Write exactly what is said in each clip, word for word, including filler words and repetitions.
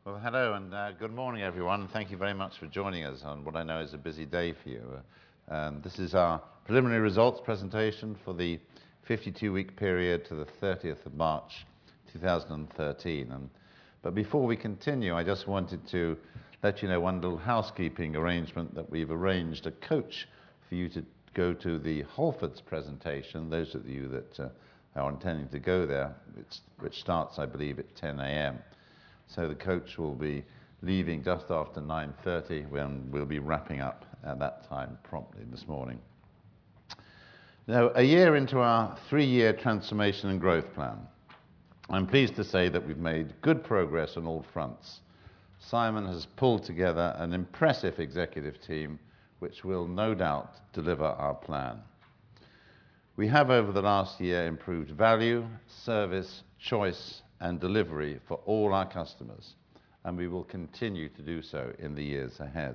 Well, hello and uh, good morning, everyone. Thank you very much for joining us on what I know is a busy day for you. Um, this is our preliminary results presentation for the fifty-two week period to the thirtieth of March two thousand thirteen. And, but before we continue, I just wanted to let you know one little housekeeping arrangement that we've arranged a coach for you to go to the Halfords presentation, those of you that uh, are intending to go there, which, which starts, I believe, at ten a m So the coach will be leaving just after nine thirty when we'll be wrapping up at that time promptly this morning. Now, a year into our three-year transformation and growth plan, I'm pleased to say that we've made good progress on all fronts. Simon has pulled together an impressive executive team which will no doubt deliver our plan. We have over the last year improved value, service, choice, and delivery for all our customers, and we will continue to do so in the years ahead.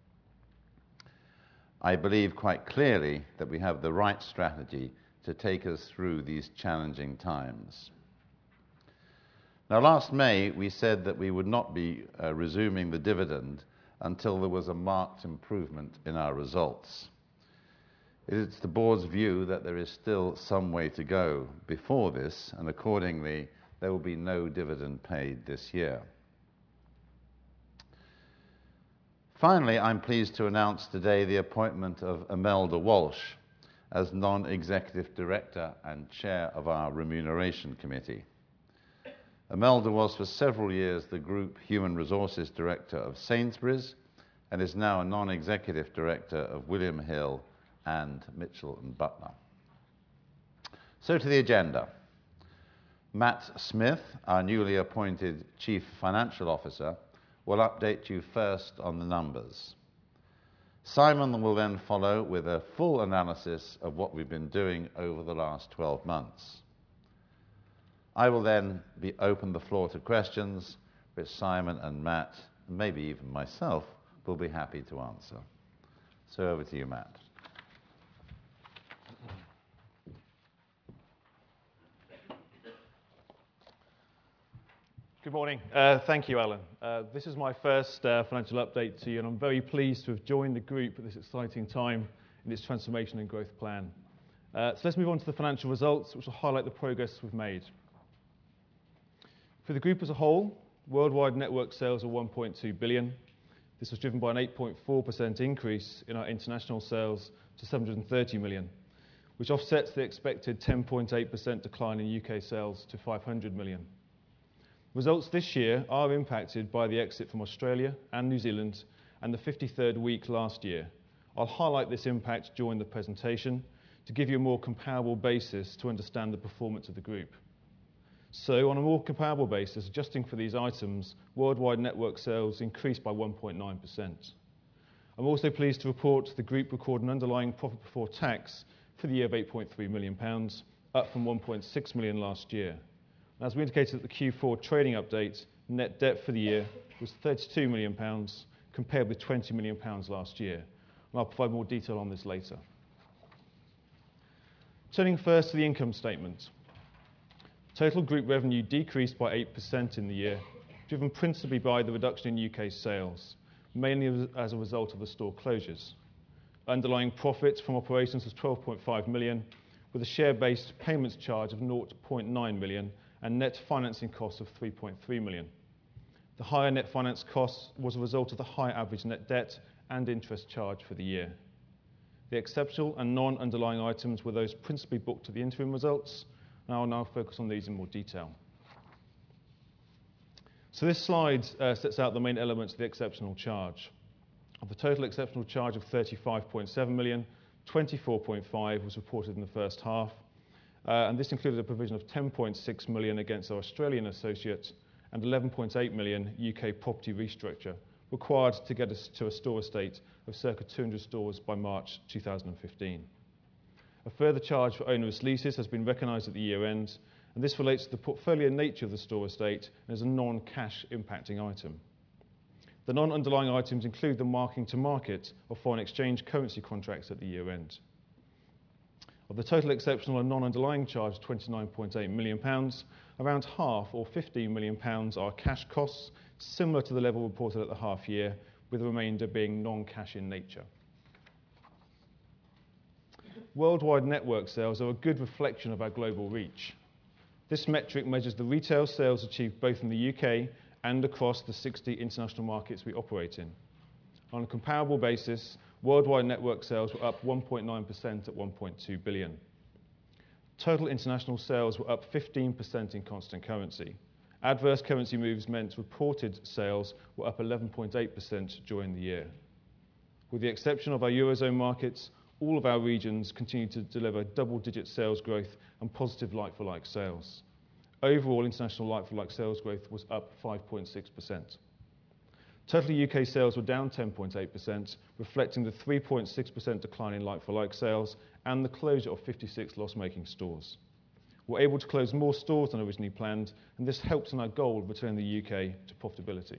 I believe quite clearly that we have the right strategy to take us through these challenging times. Now, last May, we said that we would not be uh, resuming the dividend until there was a marked improvement in our results. It is the board's view that there is still some way to go before this, and accordingly, there will be no dividend paid this year. Finally, I'm pleased to announce today the appointment of Imelda Walsh as non-executive director and chair of our Remuneration Committee. Imelda was for several years the Group Human Resources Director of Sainsbury's and is now a non-executive director of William Hill and Mitchell and Butler. So to the agenda. Matt Smith, our newly appointed Chief Financial Officer, will update you first on the numbers. Simon will then follow with a full analysis of what we've been doing over the last twelve months. I will then be open the floor to questions, which Simon and Matt, and maybe even myself, will be happy to answer. So over to you, Matt. Good morning. Uh, thank you, Alan. Uh, this is my first uh, financial update to you, and I'm very pleased to have joined the group at this exciting time in its transformation and growth plan. Uh, so let's move on to the financial results, which will highlight the progress we've made. For the group as a whole, worldwide network sales are one point two billion. This was driven by an eight point four percent increase in our international sales to seven hundred thirty million, which offsets the expected ten point eight percent decline in U K sales to five hundred million. Results this year are impacted by the exit from Australia and New Zealand and the fifty-third week last year. I'll highlight this impact during the presentation to give you a more comparable basis to understand the performance of the group. So, on a more comparable basis, adjusting for these items, worldwide network sales increased by one point nine percent. I'm also pleased to report the group recorded an underlying profit before tax for the year of eight point three million pounds, up from one point six million pounds last year. As we indicated at the Q four trading update, net debt for the year was thirty-two million pounds compared with twenty million pounds last year. And I'll provide more detail on this later. Turning first to the income statement. Total group revenue decreased by eight percent in the year, driven principally by the reduction in U K sales, mainly as a result of the store closures. Underlying profit from operations was twelve point five million pounds, with a share-based payments charge of zero point nine million pounds and net financing costs of three point three million pounds. The higher net finance costs was a result of the higher average net debt and interest charge for the year. The exceptional and non-underlying items were those principally booked at the interim results, and I will now focus on these in more detail. So this slide uh, sets out the main elements of the exceptional charge. Of the total exceptional charge of thirty-five point seven million pounds, twenty-four point five was reported in the first half, uh, and this included a provision of ten point six million pounds against our Australian associate and eleven point eight million pounds U K property restructure required to get us to a store estate of circa two hundred stores by March two thousand fifteen. A further charge for onerous leases has been recognised at the year end, and this relates to the portfolio nature of the store estate and is a non-cash impacting item. The non-underlying items include the marking to market of foreign exchange currency contracts at the year end. Of the total exceptional and non-underlying charge of twenty-nine point eight million pounds, around half, or fifteen million pounds, are cash costs, similar to the level reported at the half year, with the remainder being non-cash in nature. Worldwide network sales are a good reflection of our global reach. This metric measures the retail sales achieved both in the U K and across the sixty international markets we operate in. On a comparable basis, worldwide network sales were up one point nine percent at one point two billion. Total international sales were up fifteen percent in constant currency. Adverse currency moves meant reported sales were up eleven point eight percent during the year. With the exception of our Eurozone markets, all of our regions continue to deliver double-digit sales growth and positive like-for-like sales. Overall, international like-for-like sales growth was up five point six percent. Total U K sales were down ten point eight percent, reflecting the three point six percent decline in like-for-like sales and the closure of fifty-six loss-making stores. We're able to close more stores than originally planned, and this helps in our goal of returning the U K to profitability.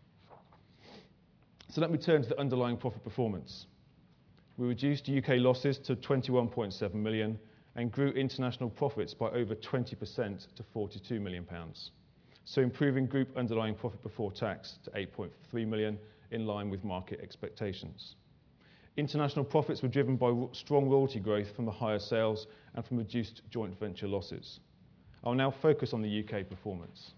So let me turn to the underlying profit performance. We reduced U K losses to twenty-one point seven million and grew international profits by over twenty percent to forty-two million pounds. So improving group underlying profit before tax to eight point three million, in line with market expectations. International profits were driven by strong royalty growth from the higher sales and from reduced joint venture losses. I'll now focus on the U K performance.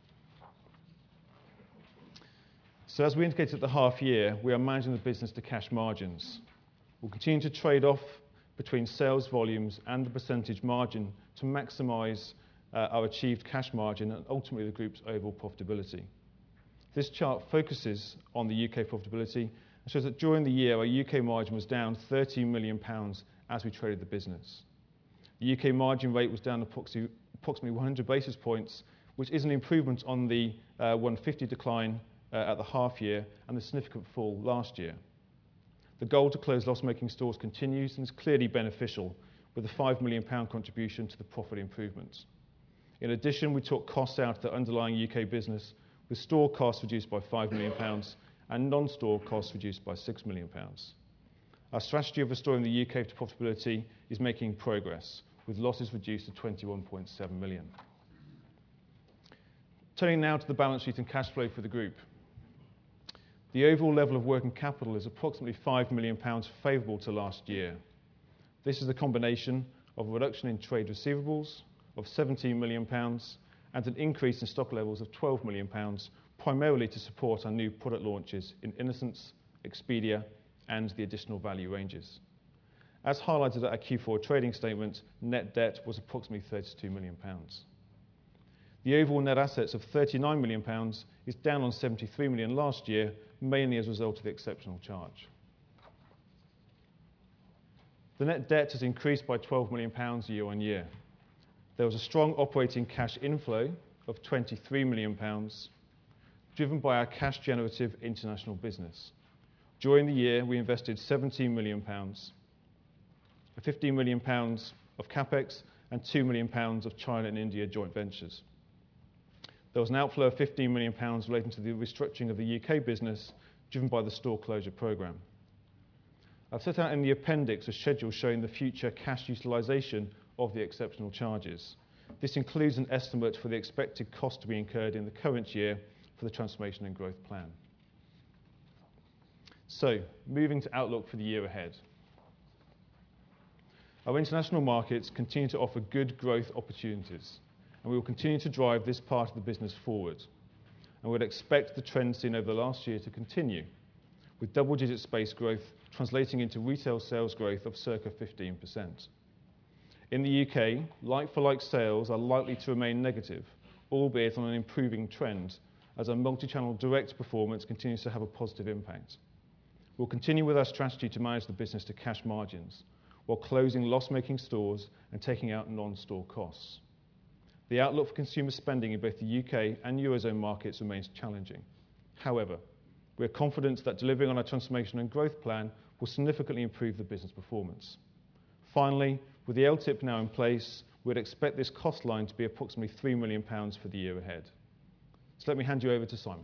So as we indicated at the half year, we are managing the business to cash margins. We'll continue to trade off between sales volumes and the percentage margin to maximise uh, our achieved cash margin and ultimately the group's overall profitability. This chart focuses on the U K profitability and shows that during the year our U K margin was down thirteen million pounds as we traded the business. The U K margin rate was down approximately, approximately one hundred basis points, which is an improvement on the uh, one hundred fifty decline uh, at the half year and the significant fall last year. The goal to close loss-making stores continues and is clearly beneficial, with a five million pounds contribution to the profit improvement. In addition, we took costs out of the underlying U K business, with store costs reduced by five million pounds and non-store costs reduced by six million pounds. Our strategy of restoring the U K to profitability is making progress, with losses reduced to twenty-one point seven million. Turning now to the balance sheet and cash flow for the group. The overall level of working capital is approximately five million pounds favourable to last year. This is a combination of a reduction in trade receivables of seventeen million pounds and an increase in stock levels of twelve million pounds, primarily to support our new product launches in Innocence, Expedia and the additional value ranges. As highlighted at our Q four trading statement, net debt was approximately thirty-two million pounds. The overall net assets of thirty-nine million pounds is down on seventy-three million pounds last year, mainly as a result of the exceptional charge. The net debt has increased by twelve million pounds year on year. There was a strong operating cash inflow of twenty-three million pounds, driven by our cash-generative international business. During the year, we invested seventeen million pounds, fifteen million pounds of capex and two million pounds of China and India joint ventures. There was an outflow of fifteen million pounds relating to the restructuring of the U K business, driven by the store closure programme. I've set out in the appendix a schedule showing the future cash utilisation of the exceptional charges. This includes an estimate for the expected cost to be incurred in the current year for the Transformation and Growth Plan. So, moving to outlook for the year ahead. Our international markets continue to offer good growth opportunities, and we will continue to drive this part of the business forward. And we would expect the trend seen over the last year to continue, with double-digit space growth translating into retail sales growth of circa fifteen percent. In the U K, like-for-like sales are likely to remain negative, albeit on an improving trend, as our multi-channel direct performance continues to have a positive impact. We'll continue with our strategy to manage the business to cash margins, while closing loss-making stores and taking out non-store costs. The outlook for consumer spending in both the U K and Eurozone markets remains challenging. However, we are confident that delivering on our Transformation and Growth Plan will significantly improve the business performance. Finally, with the L T I P now in place, we'd expect this cost line to be approximately three million pounds for the year ahead. So let me hand you over to Simon.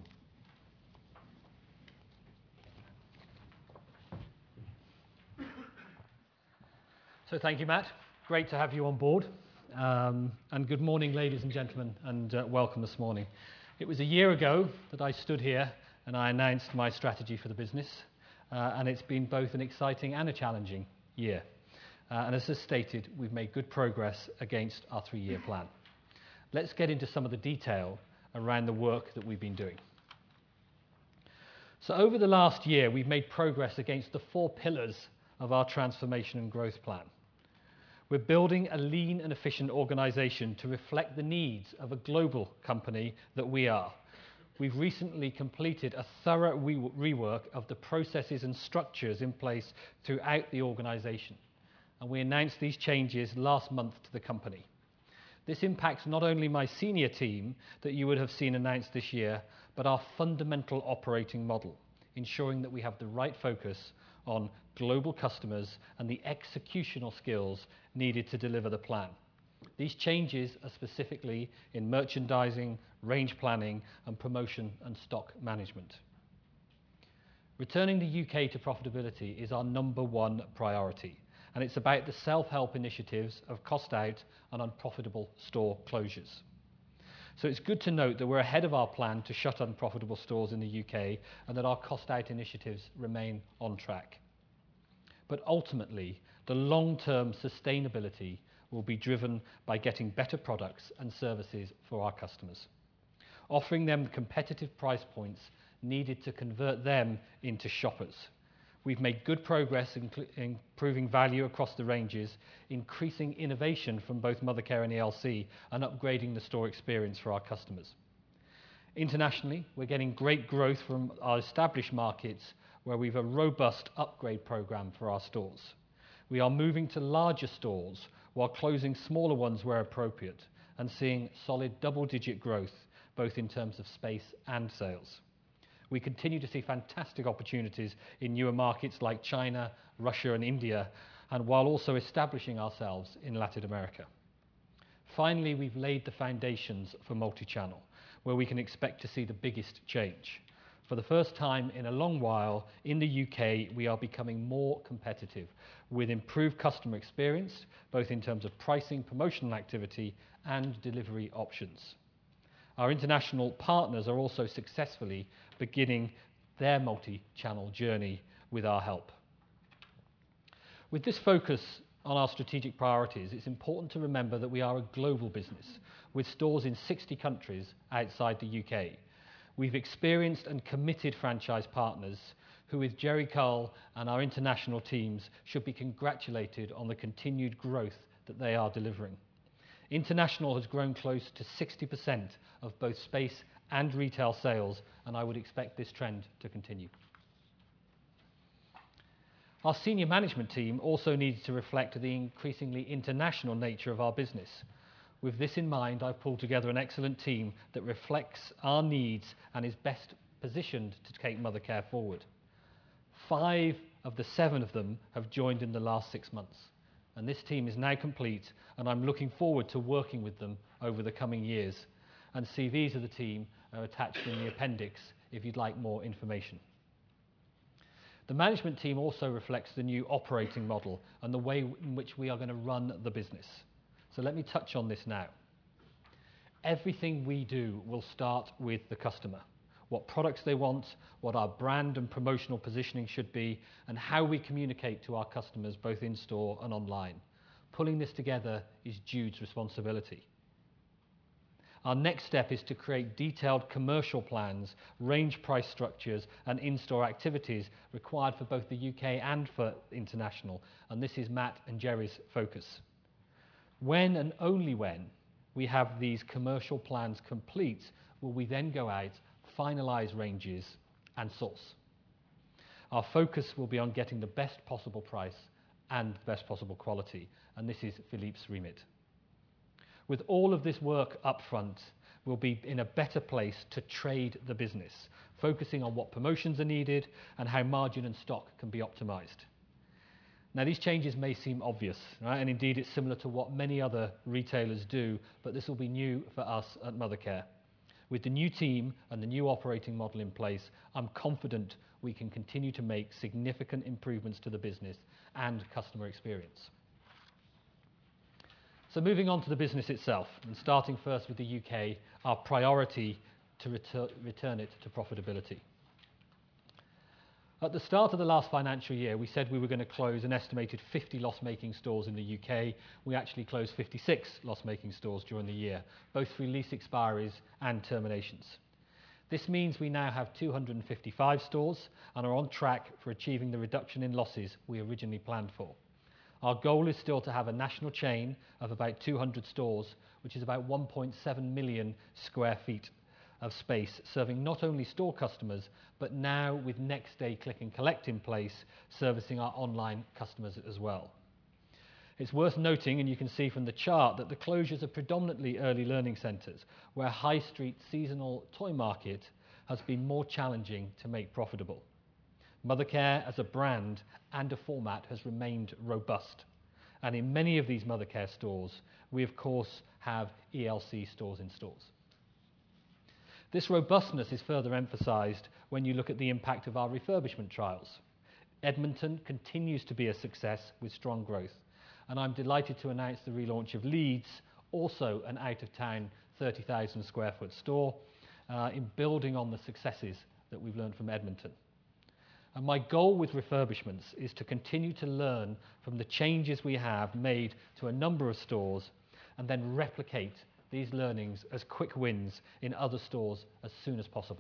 So thank you, Matt. Great to have you on board. Um, and good morning, ladies and gentlemen, and uh, welcome this morning. It was a year ago that I stood here and I announced my strategy for the business, uh, and it's been both an exciting and a challenging year. Uh, and as I stated, we've made good progress against our three-year plan. Let's get into some of the detail around the work that we've been doing. So over the last year, we've made progress against the four pillars of our transformation and growth plan. We're building a lean and efficient organisation to reflect the needs of a global company that we are. We've recently completed a thorough re- rework of the processes and structures in place throughout the organisation, and we announced these changes last month to the company. This impacts not only my senior team that you would have seen announced this year, but our fundamental operating model, ensuring that we have the right focus on global customers and the executional skills needed to deliver the plan. These changes are specifically in merchandising, range planning, and promotion and stock management. Returning the U K to profitability is our number one priority, and it's about the self-help initiatives of cost out and unprofitable store closures. So it's good to note that we're ahead of our plan to shut unprofitable stores in the U K and that our cost out initiatives remain on track. But ultimately, the long-term sustainability will be driven by getting better products and services for our customers, offering them competitive price points needed to convert them into shoppers. We've made good progress in improving value across the ranges, increasing innovation from both Mothercare and E L C, and upgrading the store experience for our customers. Internationally, we're getting great growth from our established markets where we have a robust upgrade program for our stores. We are moving to larger stores while closing smaller ones where appropriate and seeing solid double-digit growth, both in terms of space and sales. We continue to see fantastic opportunities in newer markets like China, Russia, and India, and while also establishing ourselves in Latin America. Finally, we've laid the foundations for multi-channel, where we can expect to see the biggest change. For the first time in a long while, in the U K, we are becoming more competitive with improved customer experience, both in terms of pricing, promotional activity, and delivery options. Our international partners are also successfully beginning their multi-channel journey with our help. With this focus on our strategic priorities, it's important to remember that we are a global business with stores in sixty countries outside the U K. We've experienced and committed franchise partners who, with Jerry Cull and our international teams, should be congratulated on the continued growth that they are delivering. International has grown close to sixty percent of both space and retail sales, and I would expect this trend to continue. Our senior management team also needs to reflect the increasingly international nature of our business. With this in mind, I've pulled together an excellent team that reflects our needs and is best positioned to take Mothercare forward. Five of the seven of them have joined in the last six months, and this team is now complete, and I'm looking forward to working with them over the coming years. And C Vs of the team are attached in the appendix if you'd like more information. The management team also reflects the new operating model and the way in which we are going to run the business. So let me touch on this now. Everything we do will start with the customer. What products they want, what our brand and promotional positioning should be, and how we communicate to our customers both in-store and online. Pulling this together is Jude's responsibility. Our next step is to create detailed commercial plans, range price structures, and in-store activities required for both the U K and for international, and this is Matt and Jerry's focus. When and only when we have these commercial plans complete, will we then go out, finalise ranges, and source. Our focus will be on getting the best possible price and the best possible quality, and this is Philippe's remit. With all of this work up front, we'll be in a better place to trade the business, focusing on what promotions are needed and how margin and stock can be optimised. Now, these changes may seem obvious, right? And indeed it's similar to what many other retailers do, but this will be new for us at Mothercare. With the new team and the new operating model in place, I'm confident we can continue to make significant improvements to the business and customer experience. So moving on to the business itself, and starting first with the U K, our priority to retur- return it to profitability. At the start of the last financial year, we said we were going to close an estimated fifty loss-making stores in the U K. We actually closed fifty-six loss-making stores during the year, both through lease expiries and terminations. This means we now have two hundred fifty-five stores and are on track for achieving the reduction in losses we originally planned for. Our goal is still to have a national chain of about two hundred stores, which is about one point seven million square feet of space, serving not only store customers, but now with next day click and collect in place, servicing our online customers as well. It's worth noting, and you can see from the chart, that the closures are predominantly early learning centres, where high street seasonal toy market has been more challenging to make profitable. Mothercare as a brand and a format has remained robust. And in many of these Mothercare stores, we of course have E L C stores in stores. This robustness is further emphasised when you look at the impact of our refurbishment trials. Edmonton continues to be a success with strong growth, and I'm delighted to announce the relaunch of Leeds, also an out-of-town thirty thousand square foot store, uh, in building on the successes that we've learned from Edmonton. And my goal with refurbishments is to continue to learn from the changes we have made to a number of stores and then replicate these learnings as quick wins in other stores as soon as possible.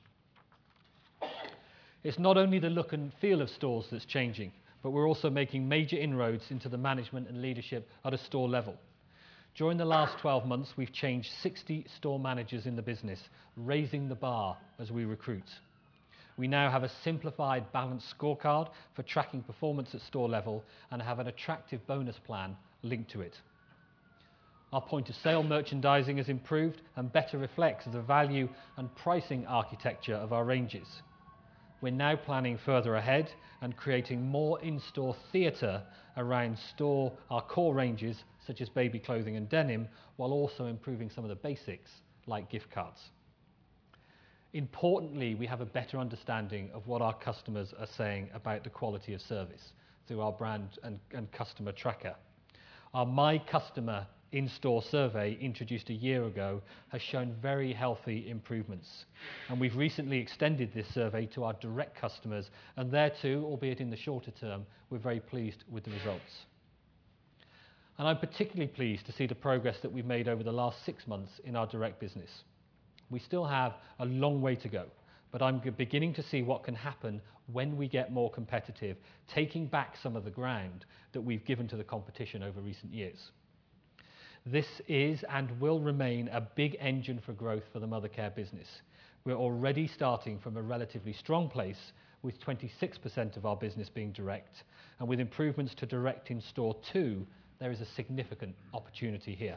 It's not only the look and feel of stores that's changing, but we're also making major inroads into the management and leadership at a store level. During the last twelve months, we've changed sixty store managers in the business, raising the bar as we recruit. We now have a simplified balanced scorecard for tracking performance at store level and have an attractive bonus plan linked to it. Our point-of-sale merchandising has improved and better reflects the value and pricing architecture of our ranges. We're now planning further ahead and creating more in-store theatre around store our core ranges, such as baby clothing and denim, while also improving some of the basics, like gift cards. Importantly, we have a better understanding of what our customers are saying about the quality of service through our brand and, and customer tracker. Our My Customer in-store survey introduced a year ago has shown very healthy improvements, and we've recently extended this survey to our direct customers, and there too, albeit in the shorter term, we're very pleased with the results. And I'm particularly pleased to see the progress that we've made over the last six months in our direct business. We still have a long way to go, but I'm beginning to see what can happen when we get more competitive, taking back some of the ground that we've given to the competition over recent years. This is and will remain a big engine for growth for the Mothercare business. We're already starting from a relatively strong place, with twenty-six percent of our business being direct, and with improvements to direct in store too, there is a significant opportunity here.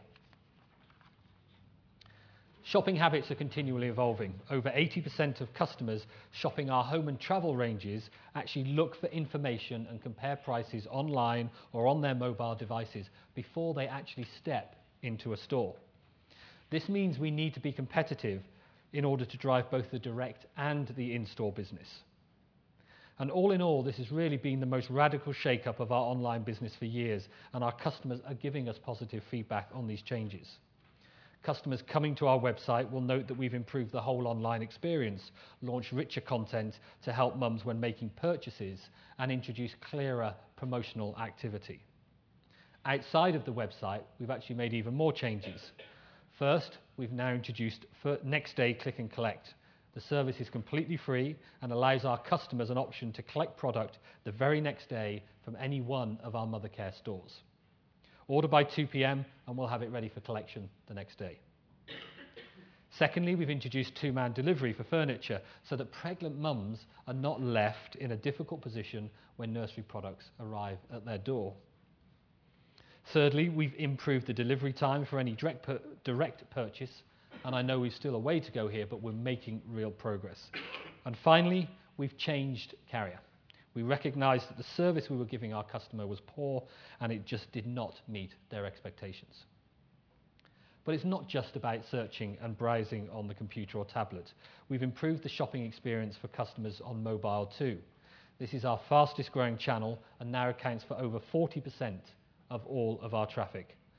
Shopping habits are continually evolving. Over eighty percent of customers shopping our home and travel ranges actually look for information and compare prices online or on their mobile devices before they actually step into a store. This means we need to be competitive in order to drive both the direct and the in-store business. And all in all, this has really been the most radical shake-up of our online business for years, and our customers are giving us positive feedback on these changes. Customers coming to our website will note that we've improved the whole online experience, launched richer content to help mums when making purchases, and introduced clearer promotional activity. Outside of the website, we've actually made even more changes. First, we've now introduced next day click and collect. The service is completely free and allows our customers an option to collect product the very next day from any one of our Mothercare stores. Order by two p m and we'll have it ready for collection the next day. Secondly, we've introduced two-man delivery for furniture so that pregnant mums are not left in a difficult position when nursery products arrive at their door. Thirdly, we've improved the delivery time for any direct, pur- direct purchase, and I know we've still a way to go here, but we're making real progress. And finally, we've changed carrier. We recognised that the service we were giving our customer was poor and it just did not meet their expectations. But it's not just about searching and browsing on the computer or tablet. We've improved the shopping experience for customers on mobile too. This is our fastest growing channel and now accounts for over forty percent of all of our traffic.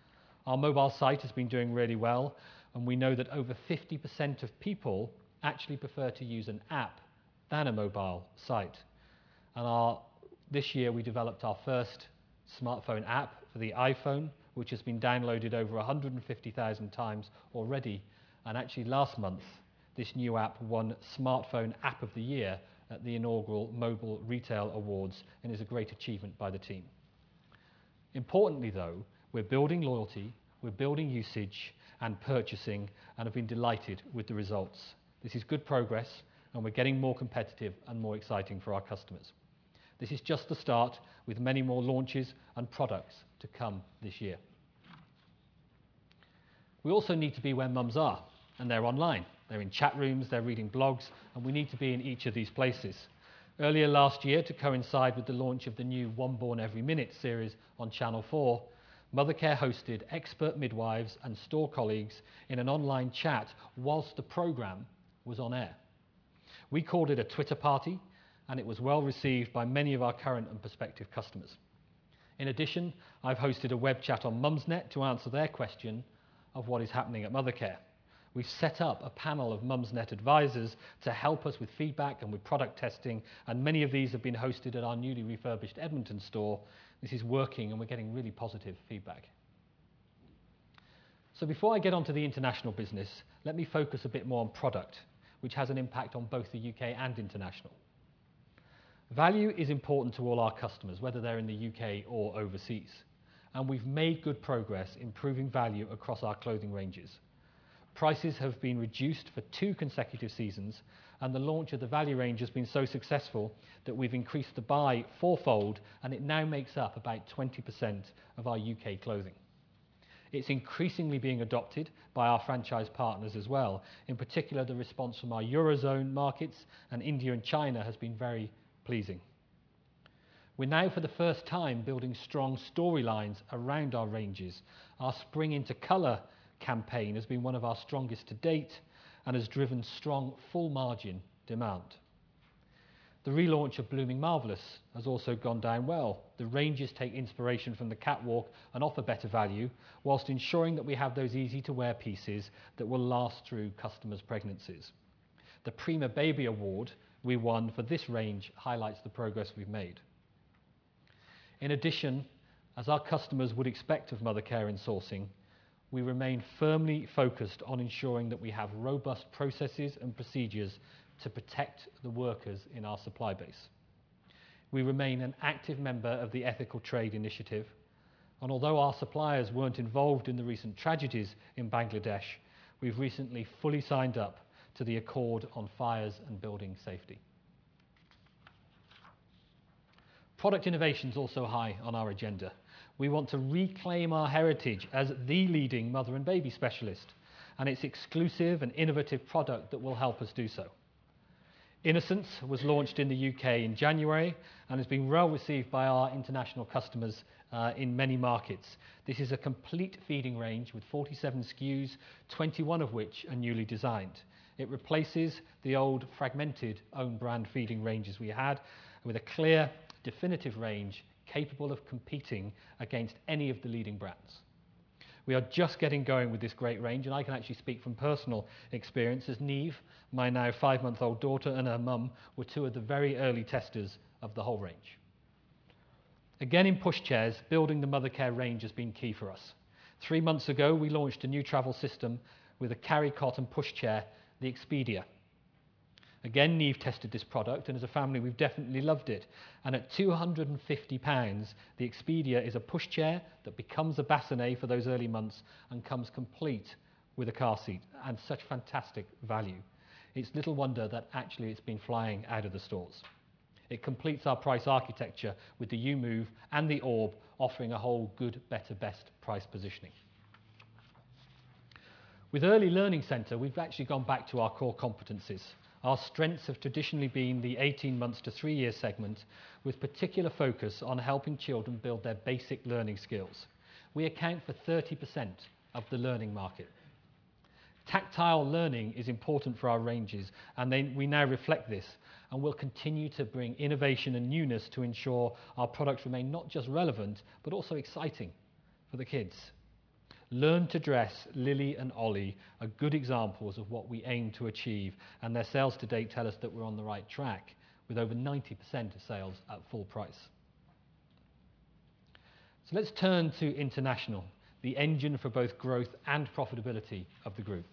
Our mobile site has been doing really well, and we know that over fifty percent of people actually prefer to use an app than a mobile site. And our, this year we developed our first smartphone app for the iPhone, which has been downloaded over one hundred fifty thousand times already. And actually last month, this new app won Smartphone App of the Year at the inaugural Mobile Retail Awards, and is a great achievement by the team. Importantly though, we're building loyalty, we're building usage and purchasing, and have been delighted with the results. This is good progress, and we're getting more competitive and more exciting for our customers. This is just the start, with many more launches and products to come this year. We also need to be where mums are, and they're online. They're in chat rooms, they're reading blogs, and we need to be in each of these places. Earlier last year, to coincide with the launch of the new One Born Every Minute series on Channel four, Mothercare hosted expert midwives and store colleagues in an online chat whilst the programme was on air. We called it a Twitter party, and it was well received by many of our current and prospective customers. In addition, I've hosted a web chat on Mumsnet to answer their question of what is happening at Mothercare. We've set up a panel of Mumsnet advisors to help us with feedback and with product testing, and many of these have been hosted at our newly refurbished Edmonton store. This is working, and we're getting really positive feedback. So before I get onto the international business, let me focus a bit more on product, which has an impact on both the U K and international. Value is important to all our customers, whether they're in the U K or overseas, and we've made good progress improving value across our clothing ranges. Prices have been reduced for two consecutive seasons, and the launch of the value range has been so successful that we've increased the buy fourfold, and it now makes up about twenty percent of our U K clothing. It's increasingly being adopted by our franchise partners as well. In particular, the response from our Eurozone markets and India and China has been very pleasing. We're now, for the first time, building strong storylines around our ranges. Our Spring into Colour campaign has been one of our strongest to date and has driven strong full margin demand. The relaunch of Blooming Marvellous has also gone down well. The ranges take inspiration from the catwalk and offer better value, whilst ensuring that we have those easy-to-wear pieces that will last through customers' pregnancies. The Prima Baby Award we won for this range highlights the progress we've made. In addition, as our customers would expect of Mothercare in sourcing, we remain firmly focused on ensuring that we have robust processes and procedures to protect the workers in our supply base. We remain an active member of the Ethical Trade Initiative, and although our suppliers weren't involved in the recent tragedies in Bangladesh, we've recently fully signed up to the Accord on Fires and Building Safety. Product innovation is also high on our agenda. We want to reclaim our heritage as the leading mother and baby specialist, and it's exclusive and innovative product that will help us do so. Innocence was launched in the U K in January and has been well received by our international customers uh, in many markets. This is a complete feeding range with forty-seven S K Us, twenty-one of which are newly designed. It replaces the old fragmented own brand feeding ranges we had with a clear, definitive range capable of competing against any of the leading brands. We are just getting going with this great range, and I can actually speak from personal experience, as Neve, my now five-month-old daughter, and her mum were two of the very early testers of the whole range. Again, in pushchairs, building the Mothercare range has been key for us. Three months ago, we launched a new travel system with a carry-cot and pushchair, the Expedia. Again, Neve tested this product, and as a family, we've definitely loved it. And at two hundred and fifty pounds, the Expedia is a pushchair that becomes a bassinet for those early months and comes complete with a car seat, and such fantastic value. It's little wonder that actually it's been flying out of the stores. It completes our price architecture with the U-Move and the Orb, offering a whole good, better, best price positioning. With Early Learning Centre, we've actually gone back to our core competencies. Our strengths have traditionally been the eighteen months to three year segment, with particular focus on helping children build their basic learning skills. We account for thirty percent of the learning market. Tactile learning is important for our ranges, and they, we now reflect this, and we'll continue to bring innovation and newness to ensure our products remain not just relevant, but also exciting for the kids. Learn to Dress, Lily and Ollie are good examples of what we aim to achieve, and their sales to date tell us that we're on the right track, with over ninety percent of sales at full price. So let's turn to international, the engine for both growth and profitability of the group.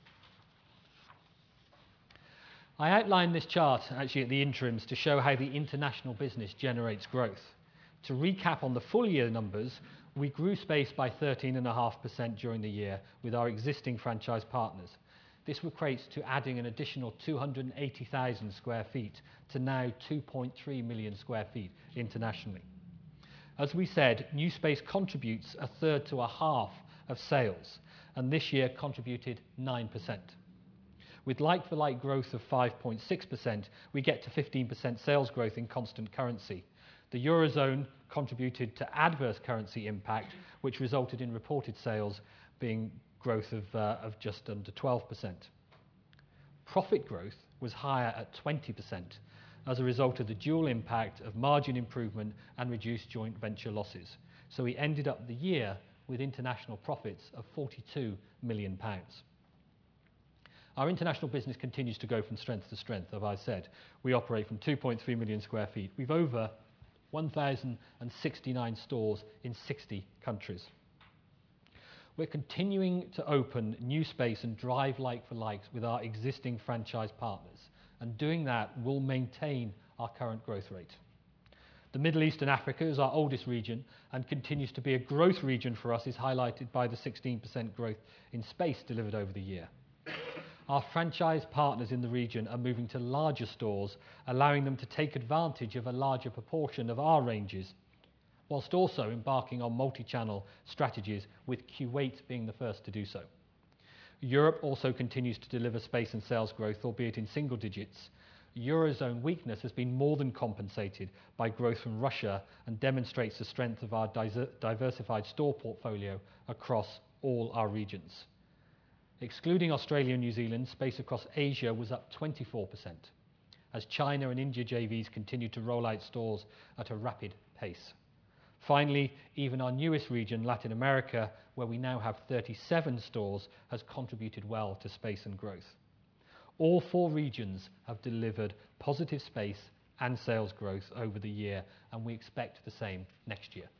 I outlined this chart actually at the interims to show how the international business generates growth. To recap on the full year numbers, we grew space by thirteen point five percent during the year with our existing franchise partners. This equates to adding an additional two hundred eighty thousand square feet to now two point three million square feet internationally. As we said, new space contributes a third to a half of sales, and this year contributed nine percent. With like-for-like growth of five point six percent, we get to fifteen percent sales growth in constant currency. The Eurozone contributed to adverse currency impact, which resulted in reported sales being growth of, uh, of just under twelve percent. Profit growth was higher at twenty percent as a result of the dual impact of margin improvement and reduced joint venture losses. So we ended up the year with international profits of forty-two million pounds. Our international business continues to go from strength to strength, as I said. We operate from two point three million square feet. We've over one thousand sixty-nine stores in sixty countries. We're continuing to open new space and drive like-for-likes with our existing franchise partners, and doing that will maintain our current growth rate. The Middle East and Africa is our oldest region and continues to be a growth region for us, is highlighted by the sixteen percent growth in space delivered over the year. Our franchise partners in the region are moving to larger stores, allowing them to take advantage of a larger proportion of our ranges, whilst also embarking on multi-channel strategies, with Kuwait being the first to do so. Europe also continues to deliver space and sales growth, albeit in single digits. Eurozone weakness has been more than compensated by growth from Russia and demonstrates the strength of our diversified store portfolio across all our regions. Excluding Australia and New Zealand, space across Asia was up twenty-four percent, as China and India J Vs continued to roll out stores at a rapid pace. Finally, even our newest region, Latin America, where we now have thirty-seven stores, has contributed well to space and growth. All four regions have delivered positive space and sales growth over the year, and we expect the same next year.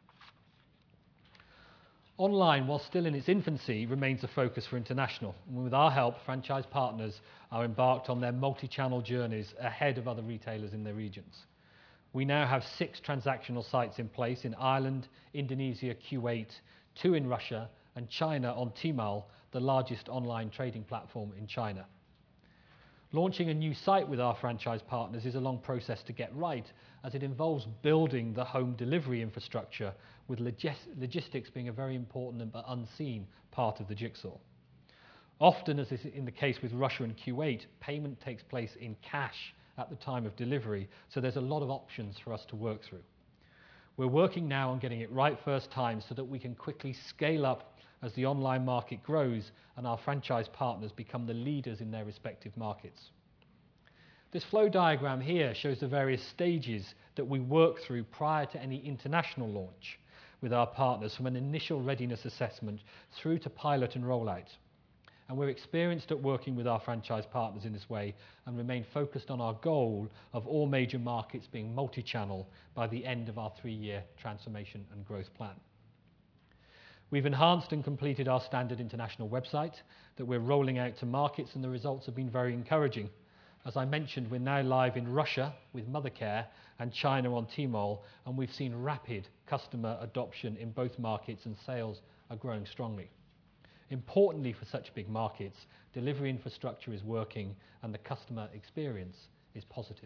Online, while still in its infancy, remains a focus for international. And with our help, franchise partners are embarked on their multi-channel journeys ahead of other retailers in their regions. We now have six transactional sites in place in Ireland, Indonesia, Kuwait, two in Russia, and China on Tmall, the largest online trading platform in China. Launching a new site with our franchise partners is a long process to get right, as it involves building the home delivery infrastructure, with logis- logistics being a very important but unseen part of the jigsaw. Often, as is in the case with Russia and Kuwait, payment takes place in cash at the time of delivery, so there's a lot of options for us to work through. We're working now on getting it right first time so that we can quickly scale up as the online market grows and our franchise partners become the leaders in their respective markets. This flow diagram here shows the various stages that we work through prior to any international launch with our partners, from an initial readiness assessment through to pilot and rollout. And we're experienced at working with our franchise partners in this way and remain focused on our goal of all major markets being multi-channel by the end of our three-year transformation and growth plan. We've enhanced and completed our standard international website that we're rolling out to markets, and the results have been very encouraging. As I mentioned, we're now live in Russia with Mothercare and China on Tmall, and we've seen rapid customer adoption in both markets, and sales are growing strongly. Importantly, for such big markets, delivery infrastructure is working and the customer experience is positive.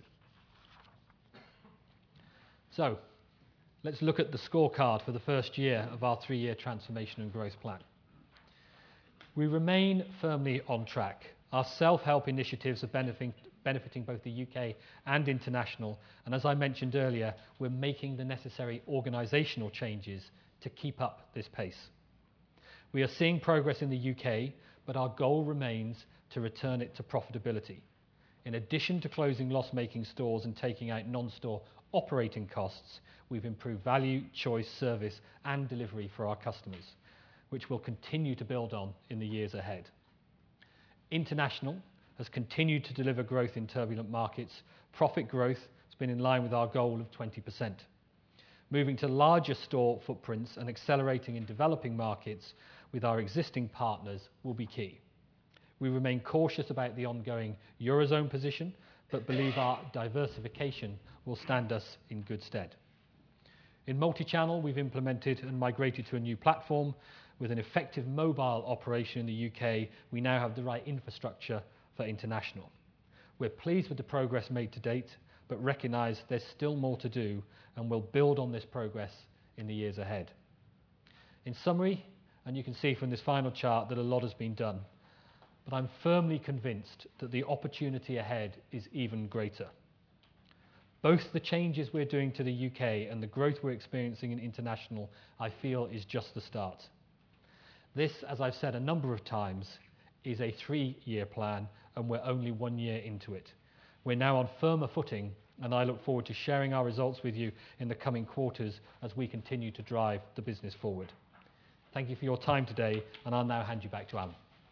So, let's look at the scorecard for the first year of our three-year transformation and growth plan. We remain firmly on track. Our self-help initiatives are benefiting, benefiting both the U K and international, and as I mentioned earlier, we're making the necessary organisational changes to keep up this pace. We are seeing progress in the U K, but our goal remains to return it to profitability. In addition to closing loss-making stores and taking out non-store operating costs, we've improved value, choice, service, and delivery for our customers. which we'll continue to build on in the years ahead. International has continued to deliver growth in turbulent markets. Profit growth has been in line with our goal of twenty percent. Moving to larger store footprints and accelerating in developing markets with our existing partners will be key. We remain cautious about the ongoing Eurozone position, but believe our diversification will stand us in good stead. In multi-channel, we've implemented and migrated to a new platform. With an effective mobile operation in the U K, we now have the right infrastructure for international. We're pleased with the progress made to date, but recognise there's still more to do, and we'll build on this progress in the years ahead. In summary, and you can see from this final chart that a lot has been done, but I'm firmly convinced that the opportunity ahead is even greater. Both the changes we're doing to the U K and the growth we're experiencing in international, I feel, is just the start. This, as I've said a number of times, is a three-year plan, and we're only one year into it. We're now on firmer footing, and I look forward to sharing our results with you in the coming quarters as we continue to drive the business forward. Thank you for your time today, and I'll now hand you back to Alan.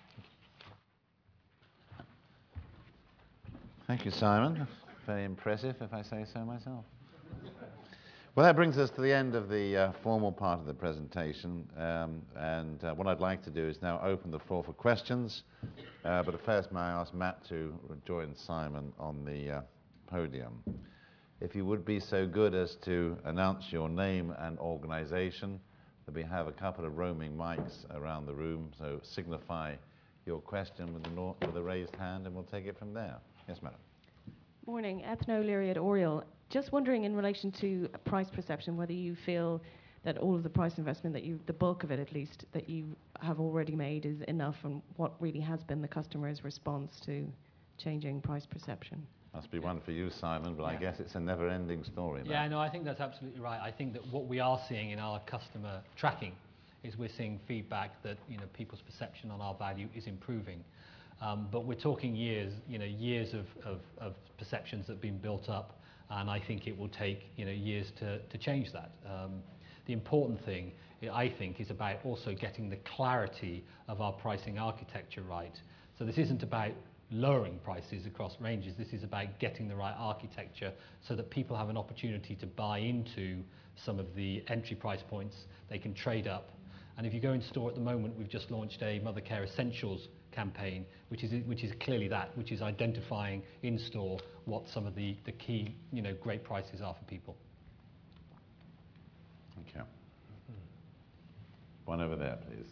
Thank you, Simon. Very impressive, if I say so myself. Well, that brings us to the end of the uh, formal part of the presentation, um, and uh, what I'd like to do is now open the floor for questions. Uh, but first, may I ask Matt to join Simon on the uh, podium. If you would be so good as to announce your name and organisation, that we have a couple of roaming mics around the room, so signify your question with a, with a raised hand, and we'll take it from there. Yes, madam. Morning, Ethno O'Leary at Oriel. Just wondering, in relation to price perception, whether you feel that all of the price investment that you, the bulk of it at least, that you have already made is enough, and what really has been the customer's response to changing price perception? Must be one for you, Simon, but yeah. I guess it's a never-ending story. Yeah, Matt. No, I think that's absolutely right. I think that what we are seeing in our customer tracking is we're seeing feedback that, you know, people's perception on our value is improving. Um, but we're talking years, you know, years of, of, of perceptions that have been built up, and I think it will take, you know, years to, to change that. Um, the important thing, I think, is about also getting the clarity of our pricing architecture right. So this isn't about lowering prices across ranges. This is about getting the right architecture so that people have an opportunity to buy into some of the entry price points. They can trade up. And if you go in store at the moment, we've just launched a Mother Care Essentials campaign, which is which is clearly that, which is identifying in store what some of the, the key, you know, great prices are for people. Thank you. One over there, please.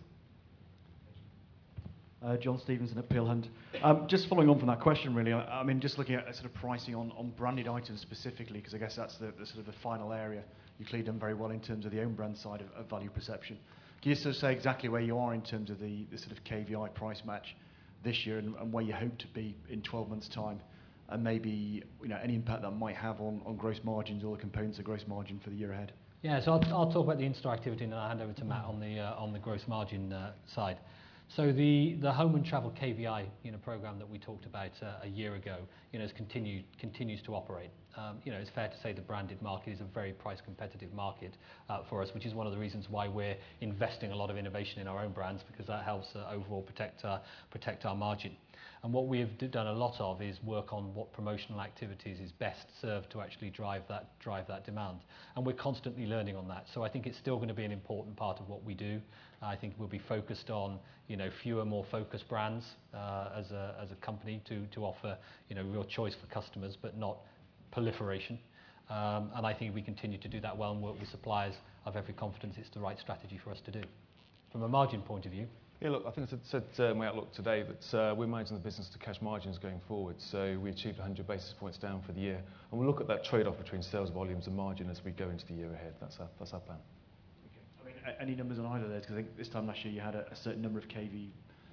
Uh, John Stevenson at Peel Hunt. Um, just following on from that question, really, I, I mean, just looking at sort of pricing on, on branded items specifically, because I guess that's the, the sort of the final area. You've clearly done very well in terms of the own brand side of, of value perception. Can you sort of say exactly where you are in terms of the, the sort of K V I price match this year, and, and where you hope to be in twelve months' time, and maybe, you know, any impact that might have on, on gross margins or the components of gross margin for the year ahead? Yeah, so I'll, I'll talk about the in-store activity, and then I'll hand over to Matt on the uh, on the gross margin uh, side. So the, the home and travel K V I, you know, program that we talked about uh, a year ago, you know, has continued continues to operate. Um, you know, it's fair to say the branded market is a very price competitive market uh, for us, which is one of the reasons why we're investing a lot of innovation in our own brands, because that helps uh, overall protect our, protect our margin. And what we've d- done a lot of is work on what promotional activities is best served to actually drive that drive that demand. And we're constantly learning on that. So I think it's still going to be an important part of what we do. I think we'll be focused on, you know, fewer, more focused brands uh, as a as a company to to offer, you know, real choice for customers, but not proliferation. Um, and I think if we continue to do that well and work with suppliers, I've every confidence it's the right strategy for us to do. From a margin point of view. Yeah, look, I think I said uh, in my outlook today that uh, we're managing the business to cash margins going forward. So we achieved one hundred basis points down for the year. And we'll look at that trade-off between sales volumes and margin as we go into the year ahead. That's our, that's our plan. Okay. I mean, any numbers on either of those? Because I think this time last year you had a, a certain number of K V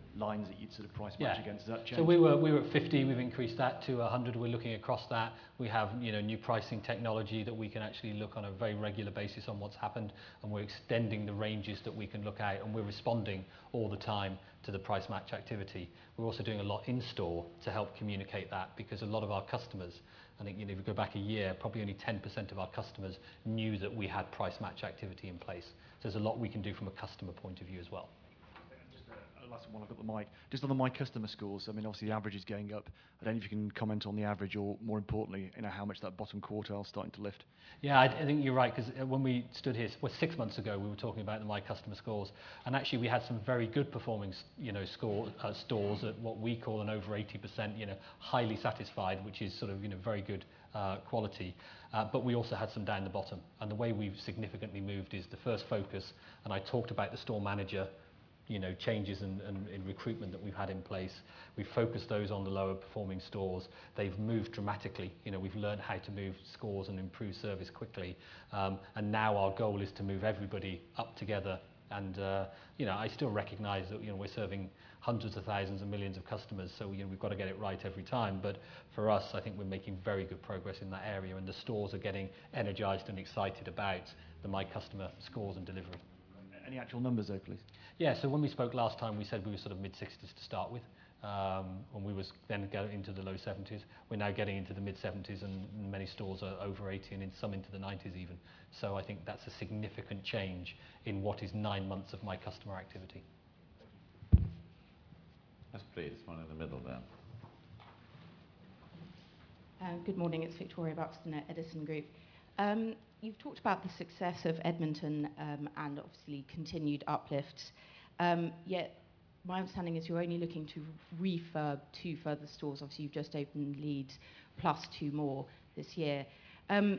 lines that you'd sort of price match Yeah. against? Does that change? So we were we were at fifty. We've increased that to one hundred. We're looking across that. We have you know new pricing technology that we can actually look on a very regular basis on what's happened, and we're extending the ranges that we can look at, and we're responding all the time to the price match activity. We're also doing a lot in store to help communicate that, because a lot of our customers, I think you know if you go back a year, probably only ten percent of our customers knew that we had price match activity in place. So there's a lot we can do from a customer point of view as well. Last one, I've got the mic. Just on the My Customer scores, I mean, obviously the average is going up. I don't know if you can comment on the average, or more importantly, you know, how much that bottom quartile is starting to lift. Yeah, I, I think you're right, because when we stood here, well, six months ago, we were talking about the My Customer scores, and actually we had some very good performing, you know, score uh, stores at what we call an over eighty percent, you know, highly satisfied, which is sort of, you know, very good uh, quality. Uh, but we also had some down the bottom, and the way we've significantly moved is the first focus, and I talked about the store manager, you know, changes in, in, in recruitment that we've had in place. We've focused those on the lower performing stores. They've moved dramatically. You know, we've learned how to move scores and improve service quickly. Um, and now our goal is to move everybody up together. And, uh, you know, I still recognise that, you know, we're serving hundreds of thousands and millions of customers. So, you know, we've got to get it right every time. But for us, I think we're making very good progress in that area. And the stores are getting energised and excited about the My Customer scores and delivery. Any actual numbers though, please? Yeah, so when we spoke last time, we said we were sort of mid sixties to start with, um, and we was then going into the low seventies. We're now getting into the mid seventies, and many stores are over eighty, and in some into the nineties even. So I think that's a significant change in what is nine months of My Customer activity. Yes, please, one in the middle there. Uh, good morning, it's Victoria Buxton at Edison Group. Um, You've talked about the success of Edmonton um, and obviously continued uplifts, um, yet my understanding is you're only looking to refurb two further stores. Obviously, you've just opened Leeds, plus two more this year. Um,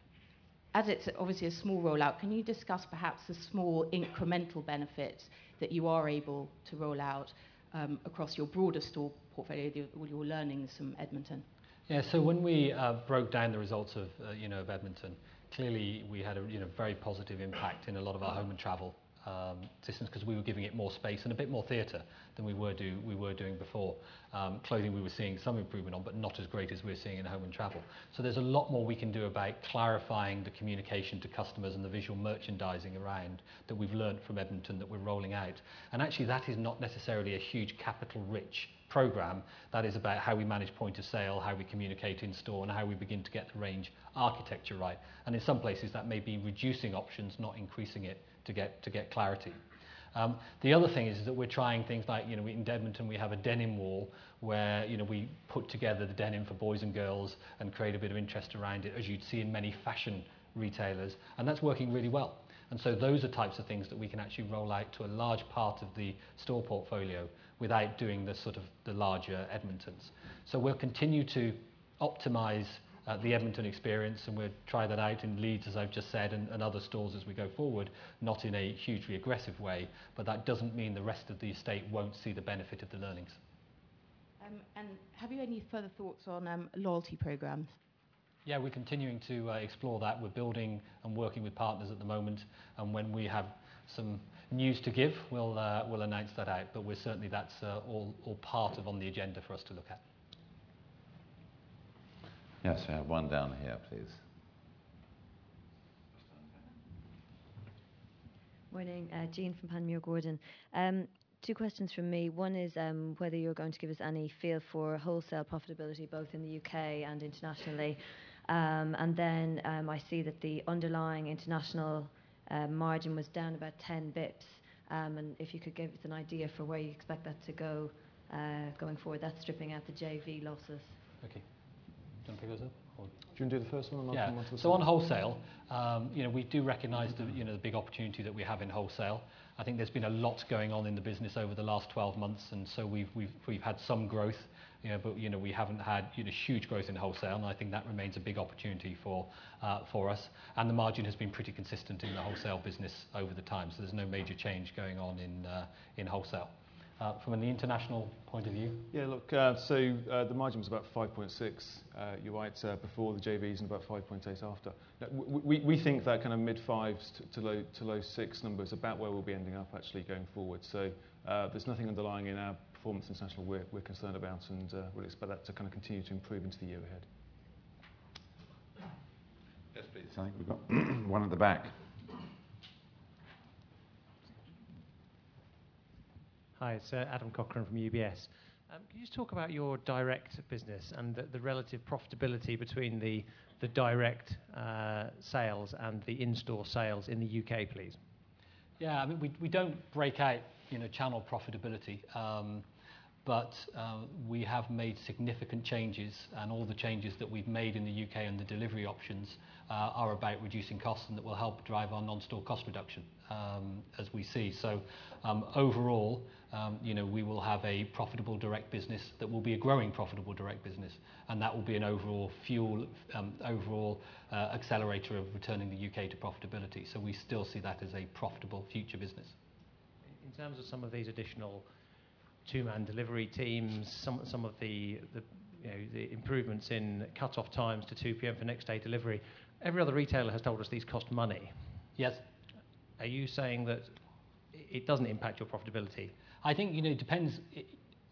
as it's obviously a small rollout, can you discuss perhaps the small incremental benefits that you are able to roll out um, across your broader store portfolio, the, all your learnings from Edmonton? Yeah, so when we uh, broke down the results of, uh, you know, of Edmonton, clearly we had a you know very positive impact in a lot of our home and travel um, systems, because we were giving it more space and a bit more theatre than we were do we were doing before. Um, clothing we were seeing some improvement on, but not as great as we're seeing in home and travel. So there's a lot more we can do about clarifying the communication to customers and the visual merchandising around that we've learnt from Edmonton that we're rolling out. And actually that is not necessarily a huge capital-rich program. That is about how we manage point of sale, how we communicate in store, and how we begin to get the range architecture right. And in some places that may be reducing options, not increasing it to get to get clarity. Um, the other thing is that we're trying things like, you know, in Edmonton we have a denim wall where, you know, we put together the denim for boys and girls and create a bit of interest around it, as you'd see in many fashion retailers, and that's working really well. And so those are types of things that we can actually roll out to a large part of the store portfolio without doing the sort of the larger Edmontons. So we'll continue to optimize uh, the Edmonton experience, and we'll try that out in Leeds, as I've just said, and, and other stores as we go forward, not in a hugely aggressive way, but that doesn't mean the rest of the estate won't see the benefit of the learnings. Um, and have you any further thoughts on um, loyalty programs? Yeah, we're continuing to uh, explore that. We're building and working with partners at the moment, and when we have some news to give, we'll uh, we'll announce that out. But we're certainly that's uh, all all part of on the agenda for us to look at. Yes, we have one down here, please. Morning, uh, Jean from Panmure Gordon. Um, two questions from me. One is um, whether you're going to give us any feel for wholesale profitability, both in the U K and internationally. Um, and then um, I see that the underlying international uh, margin was down about ten bips. Um, and if you could give us an idea for where you expect that to go uh, going forward, that's stripping out the J V losses. Okay. Do you want to pick those up? Or? Do you want to do the first one? And I'll Yeah. come on to the So on second? wholesale, um, you know, we do recognise the you know the big opportunity that we have in wholesale. I think there's been a lot going on in the business over the last twelve months, and so we've we've we've had some growth, you know, but you know we haven't had you know huge growth in wholesale, and I think that remains a big opportunity for uh, for us. And the margin has been pretty consistent in the wholesale business over the time, so there's no major change going on in uh, in wholesale. Uh, from an international point of view? Yeah, look, uh, so uh, the margin was about five point six, uh, you're right, uh, before the J Vs and about five point eight after. Now, we, we think that kind of mid-fives to, to, low, to low six numbers about where we'll be ending up actually going forward. So uh, there's nothing underlying in our performance international we're, we're concerned about, and uh, we'll expect that to kind of continue to improve into the year ahead. Yes, please. I think we've got one at the back. Hi, it's uh, Adam Cochrane from U B S. Um, can you just talk about your direct business and the, the relative profitability between the, the direct uh, sales and the in-store sales in the U K, please? Yeah, I mean, we, we don't break out, you know, channel profitability, um, but uh, we have made significant changes, and all the changes that we've made in the U K and the delivery options uh, are about reducing costs, and that will help drive our non-store cost reduction, um, as we see. So um, overall, um, you know, we will have a profitable direct business that will be a growing profitable direct business, and that will be an overall fuel, um, overall uh, accelerator of returning the U K to profitability. So we still see that as a profitable future business. In terms of some of these additional two-man delivery teams, some some of the, the you know the improvements in cut-off times to two p m for next-day delivery, every other retailer has told us these cost money. Yes. Are you saying that it doesn't impact your profitability? I think, you know, it depends. It,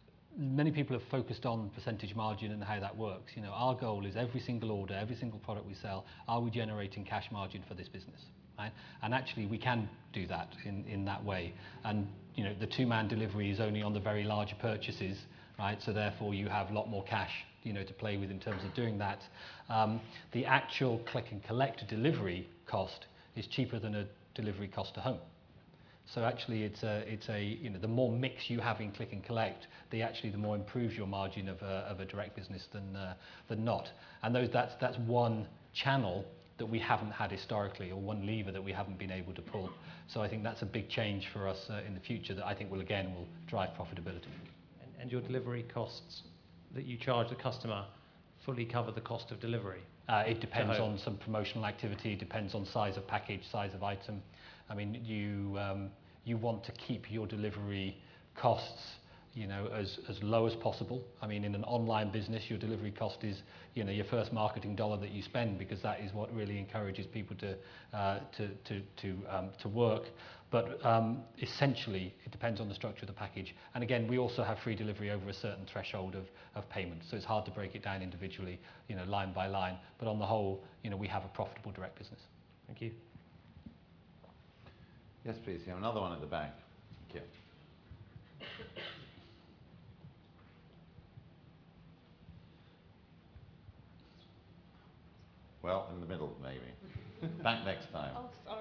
many people have focused on percentage margin and how that works. You know, our goal is every single order, every single product we sell, are we generating cash margin for this business? Right? And actually, we can do that in, in that way. And, you know, the two-man delivery is only on the very large purchases, right? So therefore, you have a lot more cash, you know, to play with in terms of doing that. Um, the actual click and collect delivery cost is cheaper than a delivery cost to home. So actually, it's a, it's a, you know, the more mix you have in click and collect, the actually the more improves your margin of a, of a direct business than uh, than not. And those that's that's one channel that we haven't had historically, or one lever that we haven't been able to pull. So I think that's a big change for us uh, in the future that I think will again will drive profitability. And, and your delivery costs that you charge the customer fully cover the cost of delivery? Uh, it depends on some promotional activity, it depends on size of package, size of item. I mean, you um, you want to keep your delivery costs, you know, as, as low as possible. I mean, in an online business, your delivery cost is, you know, your first marketing dollar that you spend, because that is what really encourages people to uh, to to to um, to work. But um, essentially, it depends on the structure of the package. And again, we also have free delivery over a certain threshold of of payment, so it's hard to break it down individually, you know, line by line. But on the whole, you know, we have a profitable direct business. Thank you. Yes, please. You have another one at the back. Thank you. Well, in the middle, maybe. Back next time. Oh, sorry.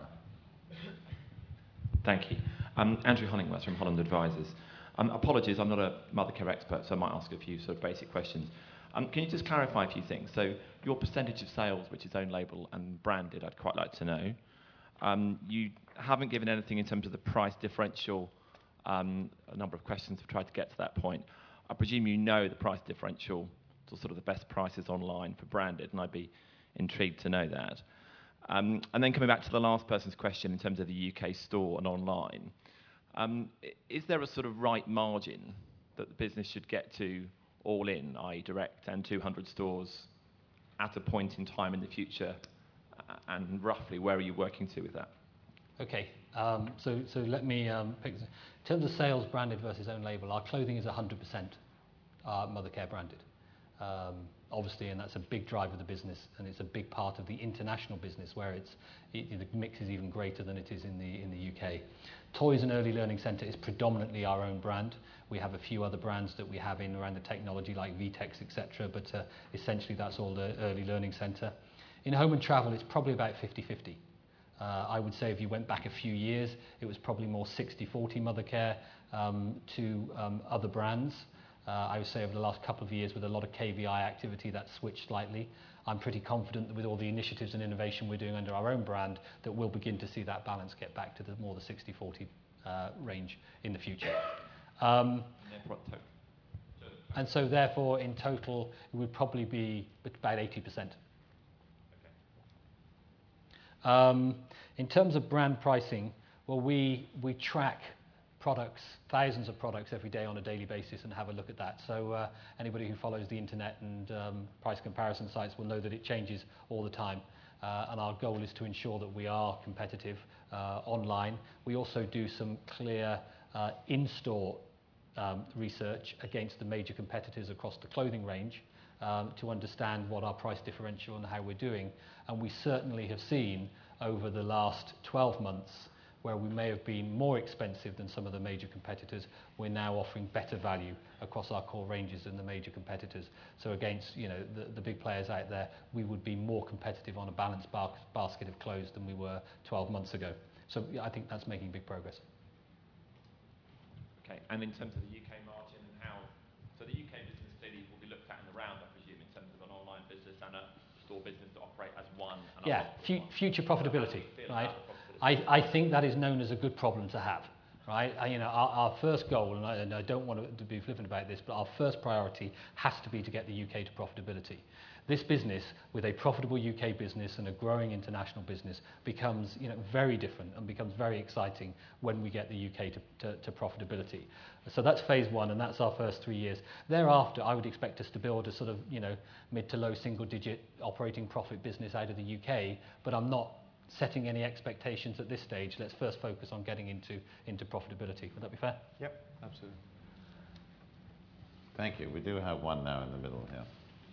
Thank you. Um, Andrew Hollingworth from Holland Advisors. Um, apologies, I'm not a Mothercare expert, so I might ask a few sort of basic questions. Um, can you just clarify a few things? So your percentage of sales, which is own label and branded, I'd quite like to know. Um, you haven't given anything in terms of the price differential. Um, a number of questions have tried to get to that point. I presume you know the price differential, so sort of the best prices online for branded, and I'd be intrigued to know that. Um, and then coming back to the last person's question in terms of the U K store and online, um, is there a sort of right margin that the business should get to all in, that is direct and two hundred stores at a point in time in the future? And roughly, where are you working to with that? Okay, um, so so let me um, pick. In terms of sales, branded versus own label, our clothing is one hundred percent uh, Mothercare branded, um, obviously, and that's a big drive of the business, and it's a big part of the international business where it's it, the mix is even greater than it is in the in the U K. Toys and Early Learning Centre is predominantly our own brand. We have a few other brands that we have in around the technology, like Vtex, et cetera. But uh, essentially, that's all the Early Learning Centre. In home and travel, it's probably about fifty fifty. Uh, I would say if you went back a few years, it was probably more sixty forty Mothercare um, to um, other brands. Uh, I would say over the last couple of years, with a lot of K V I activity, that's switched slightly. I'm pretty confident that with all the initiatives and innovation we're doing under our own brand, that we'll begin to see that balance get back to the more the sixty forty uh, range in the future. Um, and so therefore, in total, it would probably be about eighty percent. Um, in terms of brand pricing, well, we, we track products, thousands of products every day on a daily basis and have a look at that. So uh, anybody who follows the internet and um, price comparison sites will know that it changes all the time. Uh, and our goal is to ensure that we are competitive uh, online. We also do some clear uh, in-store um, research against the major competitors across the clothing range um, to understand what our price differential and how we're doing. And we certainly have seen over the last twelve months where we may have been more expensive than some of the major competitors, we're now offering better value across our core ranges than the major competitors. So against you know the, the big players out there, we would be more competitive on a balanced bar- basket of clothes than we were twelve months ago. So yeah, I think that's making big progress. Okay, and in terms of the U K margin and how, so the U K business clearly will be looked at in the round, I presume, in terms of an online business and a store business that operate as one. And Yeah, fu- future profitability, so right? I, I think that is known as a good problem to have, right? I, you know, our, our first goal, and I, and I don't want to be flippant about this, but our first priority has to be to get the U K to profitability. This business, with a profitable U K business and a growing international business, becomes you know, very different and becomes very exciting when we get the U K to, to, to profitability. So that's phase one, and that's our first three years. Thereafter, I would expect us to build a sort of you know, mid to low single-digit operating profit business out of the U K, but I'm not setting any expectations at this stage. Let's first focus on getting into, into profitability. Would that be fair? Yep, absolutely. Thank you. We do have one now in the middle here.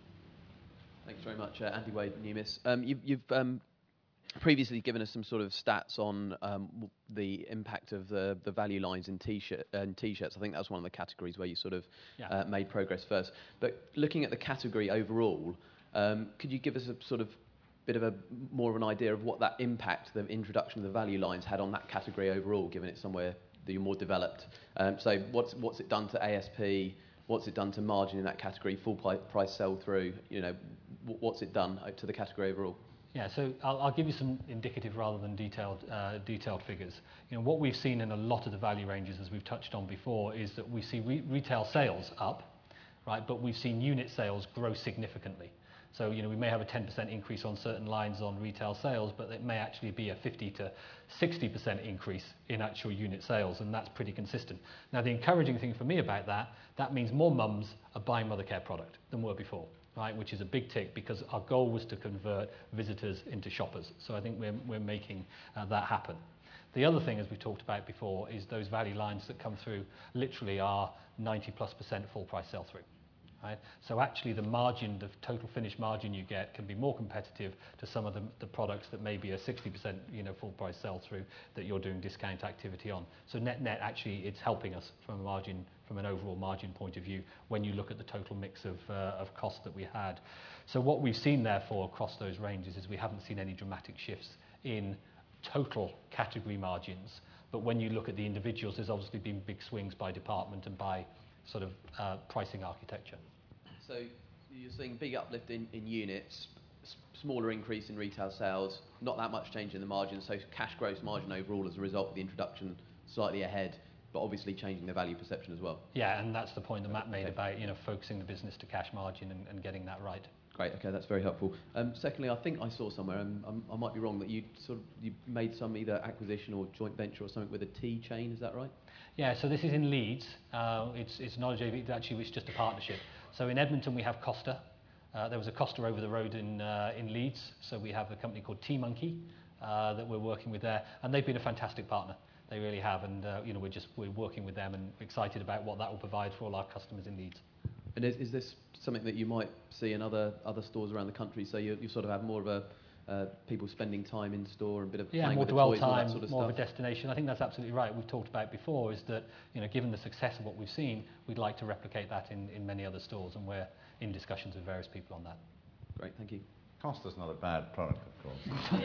Thanks very much, uh, Andy Wade, Numis. Um, you've you've um, previously given us some sort of stats on um, w- the impact of the, the value lines in t-shirt and t-shirts. I think that was one of the categories where you sort of Yeah. uh, made progress first. But looking at the category overall, um, could you give us a sort of bit of a more of an idea of what that impact the introduction of the value lines had on that category overall, given it's somewhere that you're more developed? Um, so what's what's it done to A S P? What's it done to margin in that category? Full pi- price sell through? You know, w- what's it done to the category overall? Yeah, so I'll, I'll give you some indicative rather than detailed uh, detailed figures. You know, what we've seen in a lot of the value ranges, as we've touched on before, is that we see re- retail sales up, right? But we've seen unit sales grow significantly. So, you know, we may have a ten percent increase on certain lines on retail sales, but it may actually be a fifty to sixty percent increase in actual unit sales, and that's pretty consistent. Now, the encouraging thing for me about that, that means more mums are buying Mothercare product than were before, right? Which is a big tick because our goal was to convert visitors into shoppers. So I think we're, we're making uh, that happen. The other thing, as we talked about before, is those value lines that come through literally are ninety plus percent full price sell through. Right? So actually the margin, the total finished margin you get can be more competitive to some of the, the products that may be a sixty percent you know, full price sell through that you're doing discount activity on. So net net actually it's helping us from a margin, from an overall margin point of view when you look at the total mix of, uh, of cost that we had. So what we've seen therefore across those ranges is we haven't seen any dramatic shifts in total category margins. But when you look at the individuals, there's obviously been big swings by department and by sort of uh, pricing architecture. So you're seeing big uplift in, in units, s- smaller increase in retail sales, not that much change in the margin, so cash gross margin overall as a result of the introduction slightly ahead, but obviously changing the value perception as well. Yeah, and that's the point that Matt made Okay. about you know focusing the business to cash margin and, and getting that right. Great, okay, that's very helpful. Um, secondly, I think I saw somewhere, and um, I might be wrong, that you sort of you made some either acquisition or joint venture or something with a tea chain, is that right? Yeah, so this is in Leeds. Uh, it's, it's not a J V, actually it's just a partnership. So in Edmonton we have Costa. Uh, there was a Costa over the road in, uh, in Leeds, so we have a company called Tea Monkey uh, that we're working with there, and they've been a fantastic partner. They really have, and uh, you know we're just we're working with them and excited about what that will provide for all our customers in Leeds. And is, is this something that you might see in other other stores around the country? So you, you sort of have more of a uh, people spending time in store and a bit of yeah, playing more with the dwell toys, all time, that sort of more stuff. of a destination. I think that's absolutely right. We've talked about before is that you know given the success of what we've seen, we'd like to replicate that in, in many other stores, and we're in discussions with various people on that. Great, thank you. Costa's not a bad product, of course.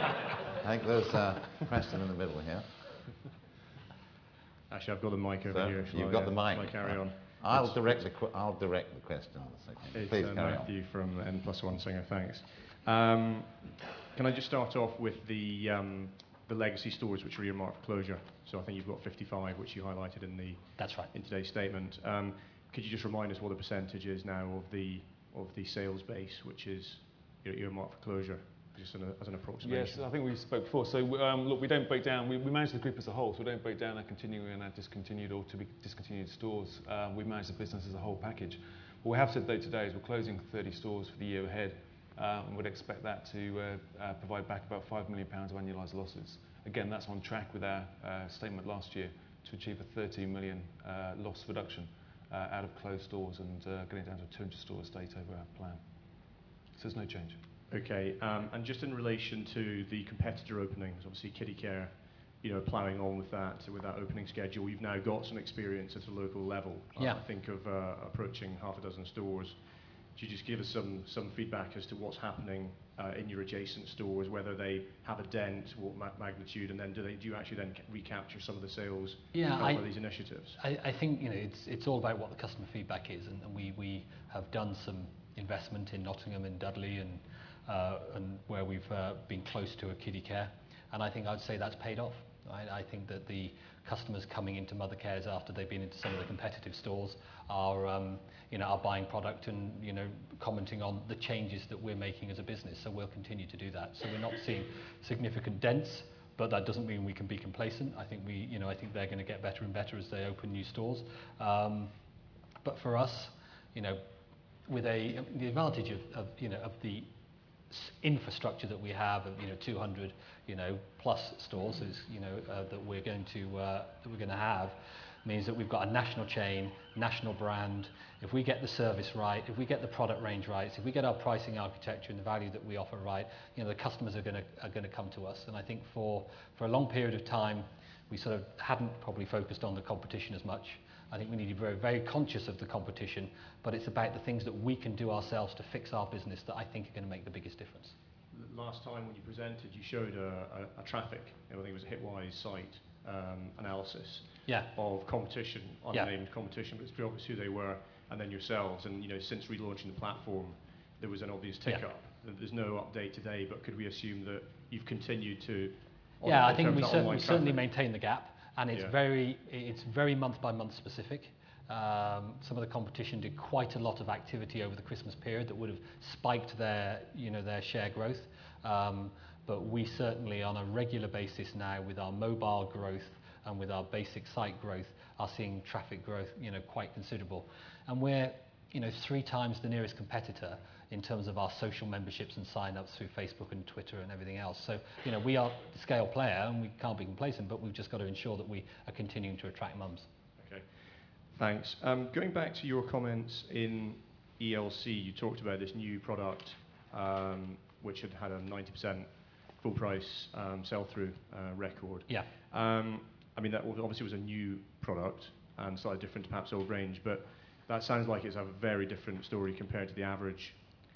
I think there's a question in the middle here. Actually, I've got the mic over So, here. Shall you've I, got the uh, mic. shall I carry on? I'll It's- direct the qu- I'll direct the question. Okay. It's Please uh, carry Matthew from N plus one Singer. Thanks. Um, can I just start off with the um, the legacy stores which are earmarked for closure? So I think you've got fifty-five, which you highlighted in the That's right. in today's statement. Um, could you just remind us what the percentage is now of the of the sales base which is earmarked for closure? just an, as an approximation. Yes, I think we spoke before. So, um, look, we don't break down, we, we manage the group as a whole, so we don't break down our continuing and our discontinued or to be discontinued stores. Um, we manage the business as a whole package. What we have said, though, today is we're closing thirty stores for the year ahead, um, and would expect that to uh, uh, provide back about five million pounds of annualised losses. Again, that's on track with our uh, statement last year to achieve a thirteen million uh, loss reduction uh, out of closed stores and uh, getting down to a two hundred store estate over our plan. So there's no change. Okay, um, and just in relation to the competitor openings, obviously Kiddicare, you know, ploughing on with that, with that opening schedule. You've now got some experience at a local level. Yeah. Uh, I think of uh, approaching half a dozen stores. Could you just give us some, some feedback as to what's happening uh, in your adjacent stores, whether they have a dent, what ma magnitude, and then do, they, do you actually then recapture some of the sales yeah, by I, these initiatives? I, I think, you know, it's, it's all about what the customer feedback is, and, and we, we have done some investment in Nottingham and Dudley and, uh, and where we've uh, been close to a Kiddicare, and I think I'd say that's paid off. I, I think that the customers coming into Mothercares after they've been into some of the competitive stores are, um, you know, are buying product and, you know, commenting on the changes that we're making as a business. So we'll continue to do that. So we're not seeing significant dents, but that doesn't mean we can be complacent. I think we, you know, I think they're going to get better and better as they open new stores. Um, but for us, you know, with a the advantage of, of you know of the infrastructure that we have of, you know, two hundred, you know, plus stores is, you know, uh, that we're going to uh, that we're going to have, means that we've got a national chain, national brand. If we get the service right, if we get the product range right, if we get our pricing architecture and the value that we offer right, you know, the customers are going to are going to come to us. And I think for for a long period of time, we sort of hadn't probably focused on the competition as much. I think we need to be very, very conscious of the competition, but it's about the things that we can do ourselves to fix our business that I think are going to make the biggest difference. Last time when you presented, you showed a, a, a traffic, I think it was a Hitwise site um, analysis yeah. of competition, unnamed yeah. competition, but it's pretty obvious who they were, and then yourselves. And, you know, since relaunching the platform, there was an obvious tick yeah. up. There's no update today, but could we assume that you've continued to? Yeah, I think we, cer we certainly maintain the gap. And it's, yeah. very, it's very month by month specific. Um, some of the competition did quite a lot of activity over the Christmas period that would have spiked their, you know, their share growth. Um, but we certainly, on a regular basis now, with our mobile growth and with our basic site growth, are seeing traffic growth, you know, quite considerable. And we're, you know, three times the nearest competitor in terms of our social memberships and sign-ups through Facebook and Twitter and everything else. So, you know, we are the scale player and we can't be complacent, but we've just got to ensure that we are continuing to attract mums. Okay, thanks. Um, going back to your comments in E L C, you talked about this new product um, which had had a ninety percent full price um, sell-through uh, record. Yeah. Um, I mean, that obviously was a new product and slightly different to perhaps old range, but that sounds like it's a very different story compared to the average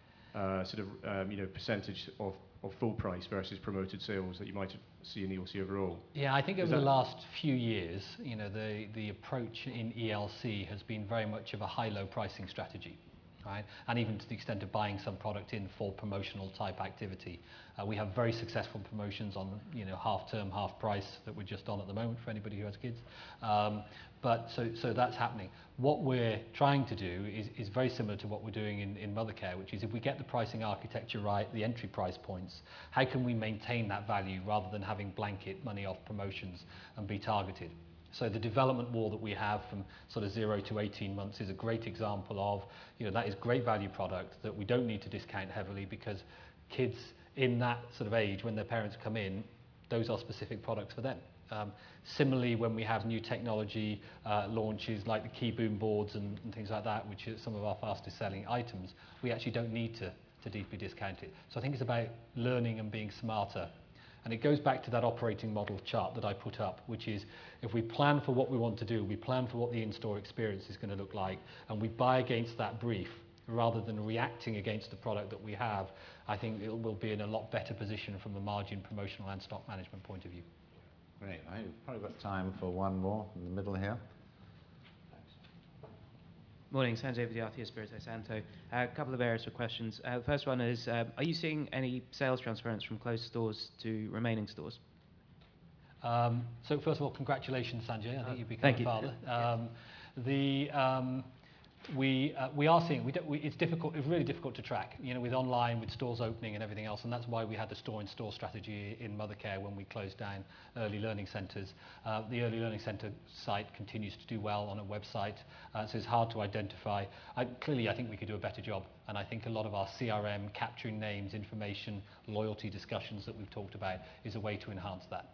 Uh, sort of, um, you know, percentage of, of full price versus promoted sales that you might see in E L C overall? Yeah, I think Is over the that last few years, you know, the, the approach in E L C has been very much of a high-low pricing strategy, right? And even to the extent of buying some product in for promotional type activity. Uh, we have very successful promotions on, you know, half term, half price that we're just on at the moment for anybody who has kids. Um, But so, so that's happening. What we're trying to do is, is very similar to what we're doing in, in Mothercare, which is if we get the pricing architecture right, the entry price points, how can we maintain that value rather than having blanket money off promotions and be targeted? So the development wall that we have from sort of zero to eighteen months is a great example of, you know, that is great value product that we don't need to discount heavily because kids in that sort of age, when their parents come in, those are specific products for them. Um, similarly, when we have new technology uh, launches like the key boom boards and, and things like that, which are some of our fastest selling items, we actually don't need to, to deeply discount it. So I think it's about learning and being smarter. And it goes back to that operating model chart that I put up, which is if we plan for what we want to do, we plan for what the in-store experience is going to look like, and we buy against that brief rather than reacting against the product that we have, I think it will be in a lot better position from a margin, promotional and stock management point of view. Great. I've probably got time for one more in the middle here. Morning, Sanjay Vidyarthi, Espirito Santo. A uh, couple of areas for questions. Uh, the first one is, um, are you seeing any sales transference from closed stores to remaining stores? Um, so first of all, congratulations, Sanjay. I think Uh, you've become a you. father. Um, the, um, we uh, we are seeing we don't, we, it's difficult. It's really difficult to track. You know, with online, with stores opening and everything else, and that's why we had the store-in-store strategy in Mothercare when we closed down early learning centres. Uh, the early learning centre site continues to do well on a website, uh, so it's hard to identify. I, clearly, I think we could do a better job, and I think a lot of our C R M, capturing names, information, loyalty discussions that we've talked about is a way to enhance that.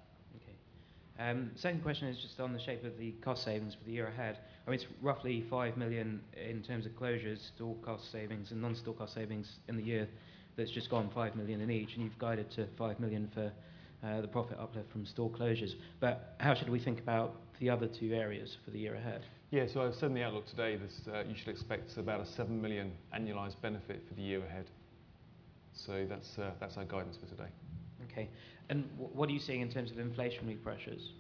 Um, second question is just on the shape of the cost savings for the year ahead. I mean, it's roughly five million in terms of closures, store cost savings and non-store cost savings in the year that's just gone five million in each, and you've guided to five million for uh, the profit uplift from store closures. But how should we think about the other two areas for the year ahead? Yeah, so I've said in the outlook today that uh, you should expect about a seven million annualised benefit for the year ahead. So that's, uh, that's our guidance for today. Okay. And w- what are you seeing in terms of inflationary pressures?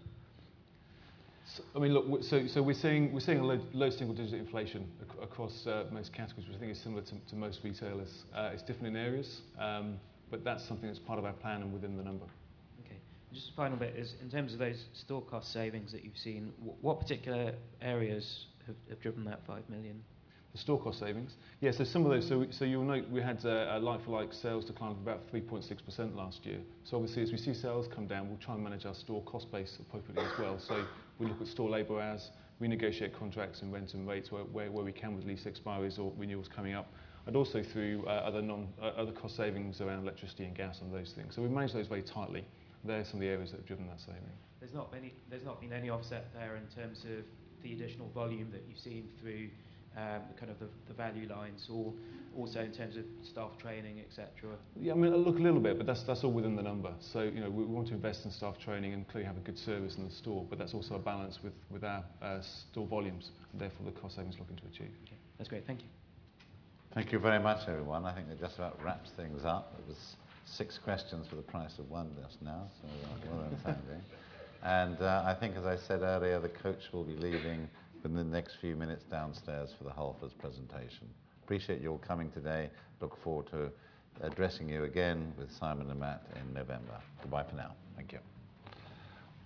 So, I mean, look, so, so we're seeing, we're seeing a low, low single-digit inflation ac- across uh, most categories, which I think is similar to, to most retailers. Uh, it's different in areas, um, but that's something that's part of our plan and within the number. Okay. Just a final bit is, in terms of those store cost savings that you've seen, w- what particular areas have, have driven that five million? The store cost savings? Yeah, so some of those, so, so you'll note we had a, a like-for-like sales decline of about three point six percent last year. So obviously as we see sales come down, we'll try and manage our store cost base appropriately as well. So we look at store labour hours, renegotiate contracts and rent and rates where, where, where we can with lease expiries or renewals coming up, and also through uh, other, non, uh, other cost savings around electricity and gas and those things. So we manage those very tightly. They're some of the areas that have driven that saving. There's not, many, there's not been any offset there in terms of the additional volume that you've seen through Um, kind of the, the value lines, or also in terms of staff training, et cetera? Yeah, I mean, I look a little bit, but that's that's all within the number. So, you know, we, we want to invest in staff training and clearly have a good service in the store, but that's also a balance with, with our uh, store volumes, and therefore the cost savings looking to achieve. Okay. That's great, thank you. Thank you very much, everyone. I think that just about wraps things up. It was six questions for the price of one just now, so uh, well done, Sandy. And uh, I think, as I said earlier, the coach will be leaving within the next few minutes downstairs for the Halfords presentation. Appreciate you all coming today. Look forward to addressing you again with Simon and Matt in November. Goodbye for now. Thank you.